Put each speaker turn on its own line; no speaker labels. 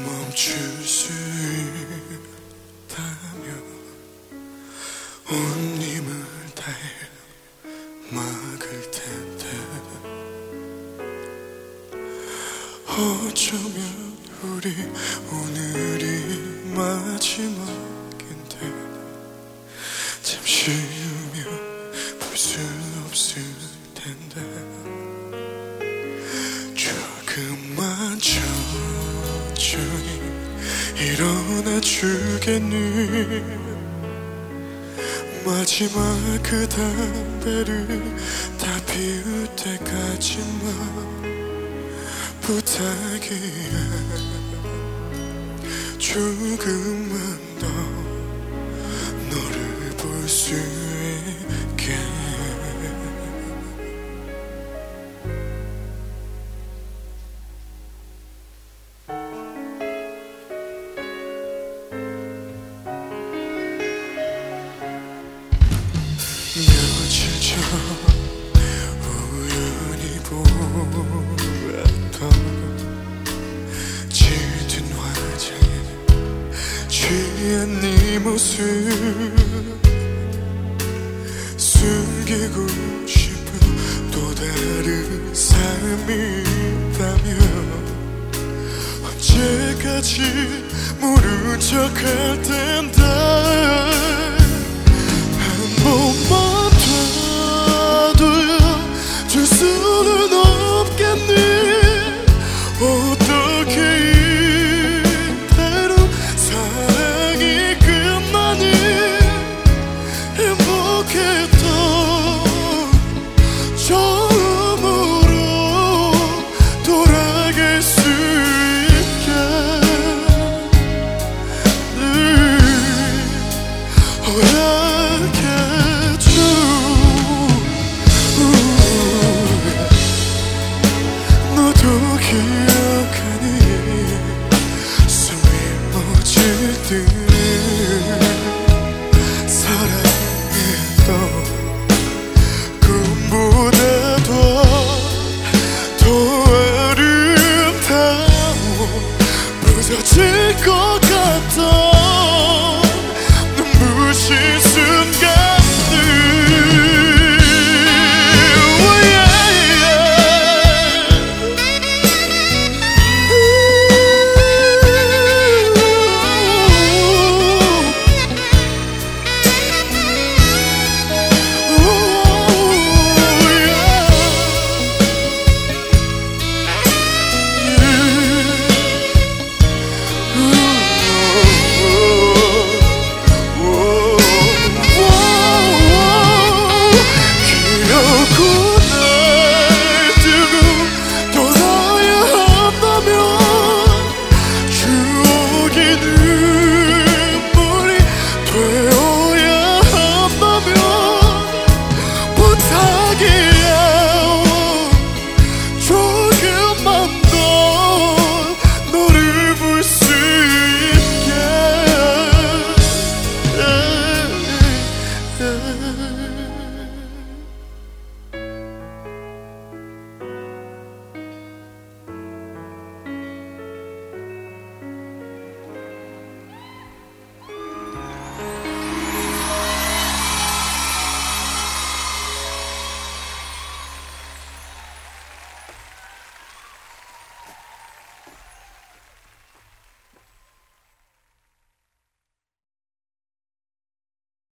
멈출 수 있다면 온 힘을 다해 막을 텐데 어쩌면 우리 오늘이 마지막인데 잠시 후면 볼 수 없을 텐데 조금만 천천히 일어나 주겠니? 마지막 그 담배를 다 피울 때까지만 부탁이야. 조금만 더 너를 볼 수 있게. 며칠 전 우연히 보았던 짙은 화장에 취한 네 모습 숨기고 싶은 또 다른 삶이 있다면 언제까지 모른 척할 텐데 한 번만 줄 수는 없겠니? 어떻게 이대로 사랑이 끝나니? 행복했던 처음으로 돌아갈 수 있게 늘 허락해줘. 너도 기억하니? 숨이 멎을 듯 사랑했던 꿈보다 더 아름다워 부서질 것 같아.